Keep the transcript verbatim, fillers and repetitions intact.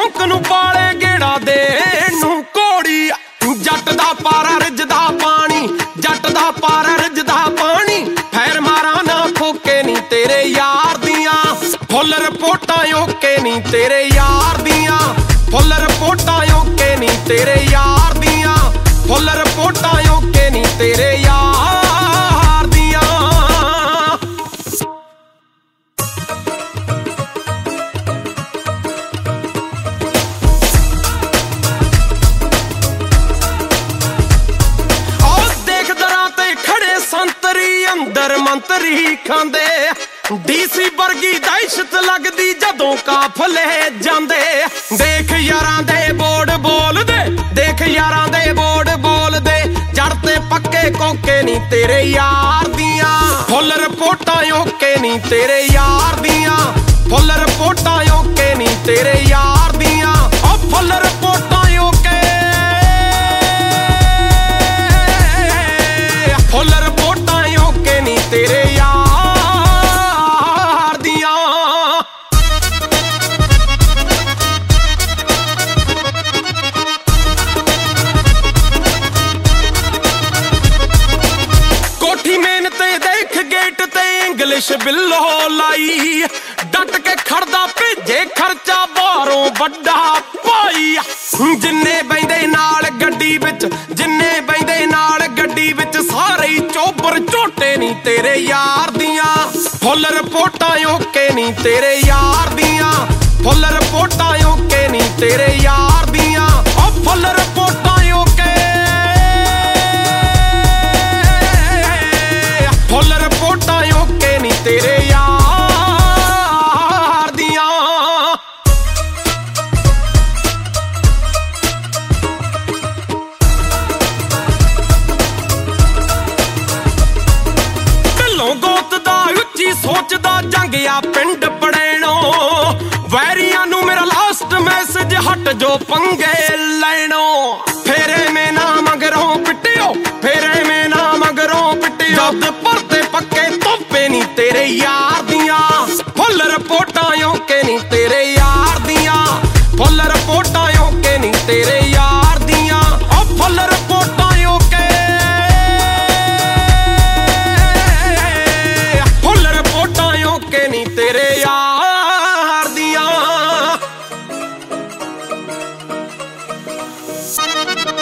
ਸ਼ੌਂਕ ਨੂੰ ਪਾਲੇ ਗੇੜਾ ਦੇ ਨੂੰ ਘੋੜੀ ਜੱਟ ਦਾ ਪਾਰਾ ਰਿੱਝਦਾ ਪਾਣੀ ਜੱਟ ਦਾ ਪਾਰਾ ਰਿੱਝਦਾ ਪਾਣੀ ਫੈਰ ਮਾਰਾਂ ਨਾ ਫੋਕੇ ਨੀ ਤੇਰੇ ਯਾਰ ਦੀਆਂ ਫੁੱਲ ਰਿਪੋਰਟਾਂ ਓਕੇ ਨੀ ਤੇਰੇ ਯਾਰ ਦੀਆਂ ਫੁੱਲ ਰਿਪੋਰਟਾਂ ਓਕੇ ਨੀ ਤੇਰੇ ਯਾਰ ਦੀਆਂ ਫੁੱਲ ਰਿਪੋਰਟਾਂ ਓਕੇ ਨੀ ਤੇਰੇ ਯਾਰ ਦੀਆਂ ਸੰਤਰੀ ਅੰਦਰ ਮੰਤਰੀ ਖਾਂਦੇ ਡੀਸੀ ਵਰਗੀ ਦਹਿਸ਼ਤ ਲੱਗਦੀ ਜਦੋਂ ਕਾਫਲੇ ਜਾਂਦੇ ਦੇਖ ਯਾਰਾਂ ਦੇ ਬੋਰਡ ਬੋਲਦੇ ਦੇਖ ਯਾਰਾਂ ਦੇ ਬੋਰਡ ਬੋਲਦੇ ਜੜ ਤੇ ਪੱਕੇ ਕੋਕੇ ਨੀ ਤੇਰੇ ਯਾਰ ਦੀਆਂ ਫੁੱਲ ਰਿਪੋਰਟਾਂ ਓਕੇ ਨੀ ਤੇਰੇ ਯਾਰ ਦੀਆਂ ਫੁੱਲ ਰਿਪੋਰਟਾਂ ਓਕੇ ਨੀ ਤੇਰੇ ਯਾਰ ਦੀਆਂ ਉਹ ਫੁੱਲ ਰਿਪੋਰਟਾਂ ਓਕੇ ਫੁੱਲ ਤੇਰੇ ਯਾਰ ਦੀਆਂ ਕੋਠੀ ਮੇਨ ਤੇ ਦੇਖ ਗੇਟ ਤੇ ਇੰਗਲਿਸ਼ ਬਿੱਲੋ ਲਾਈ ਡਟ ਕੇ ਖੜਦਾ ਭੇਜੇ ਖਰਚਾ ਬਾਹਰੋਂ ਵੱਡਾ ਭਾਈ ਜਿੰਨੇ ਬੈਂਦੇ ਨਾਲ ਗੱਡੀ ਵਿੱਚ ਜਿੰਨੇ ਬੈਂਦੇ ਨਾਲ ਗੱਡੀ ਵਿੱਚ ਸਾਰੇ ਹੀ ਚੋਬਰ ਝੋਟੇ ਨੀ ਤੇਰੇ ਯਾਰ ਦੀਆਂ ਫੁੱਲ ਰਿਪੋਰਟਾਂ ਓਕੇ ਨੀ ਤੇਰੇ ਯਾਰ ਦੀਆਂ ਫੁੱਲ ਰਿਪੋਰਟਾਂ ਓਕੇ ਨੀ ਤੇਰੇ ਯਾਰ ਦੀਆਂ ਉਹ ਫੁੱਲ ਰਿਪੋਰਟਾਂ ਓਕੇ ਫੁੱਲ ਰਿਪੋਰਟਾਂ ਓਕੇ ਨੀ ਤੇਰੇ ਯਾਰ ਦੀਆਂ ਗੋਤ ਦਾ ਉੱਚੀ ਸੋਚਦਾ ਜੰਗਿਆ ਪਿੰਡ ਪੜੈਣੋ ਵੈਰੀਆਂ ਨੂੰ ਮੇਰਾ ਲਾਸਟ ਮੈਸੇਜ ਹਟ ਜੋ ਪੰਗੇ ਲੈਣੋ ਫੇਰੇ ਮੈਂ ਨਾ ਮਗਰੋਂ ਪਿੱਟਿਓ ਫੇਰੇ ਮੈਂ ਨਾ ਮਗਰੋਂ ਪਿੱਟਿਓ ਜਦ ਪਰਤੇ ਪੱਕੇ ਤੋਪੇ ਨੀ ਤੇਰੇ ਯਾਰ ਦੀਆਂ ਫੁੱਲ ਰਿਪੋਰਟਾਂ ਓਕੇ ਨੀ ਤੇਰੇ ਯਾਰ ਦੀਆਂ ਫੁੱਲ ਰਿਪੋਰਟਾਂ ਓਕੇ ਨੀ ਤੇਰੇ ਯਾਰ ਦੀਆਂ ਉਹ ਫੁੱਲ ਰਿਪੋਰਟਾਂ ਓਕੇ ਓਕੇ ਨੀ ਤੇਰੇ ਯਾਰ ਦੀਆਂ।